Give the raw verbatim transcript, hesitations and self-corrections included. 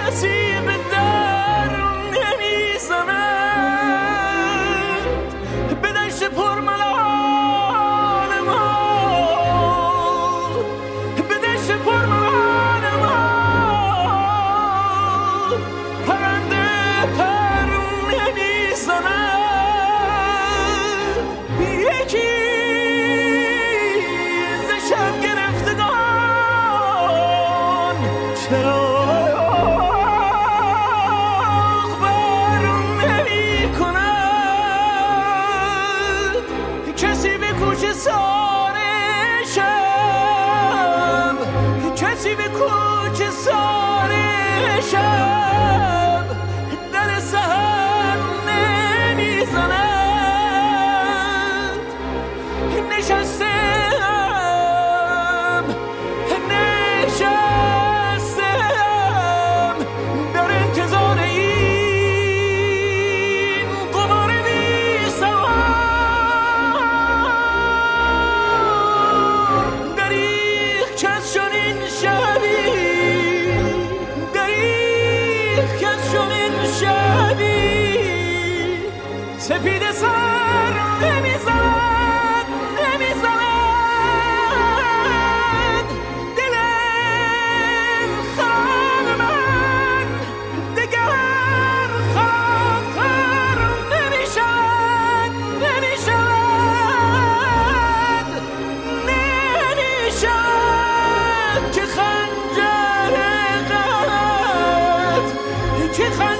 کسی به در نمیزند به دشت پرملال ما، به دشت پرملال ما پرنده پر نمیزند. یکی ز شب گرفتگان چرا کسی به کوچه ساره شب در سحر نمیزند. نشستم نشستم در انتظار این قمار بی سوار. دریغ کس چنین شبی، دریغ کس چنین شبی سپید سر نمیزند، نمیزند. دل خال من دگر خاکتر نمیشد، نمیشد، نمیشد که خنجر قلبت، که خنجر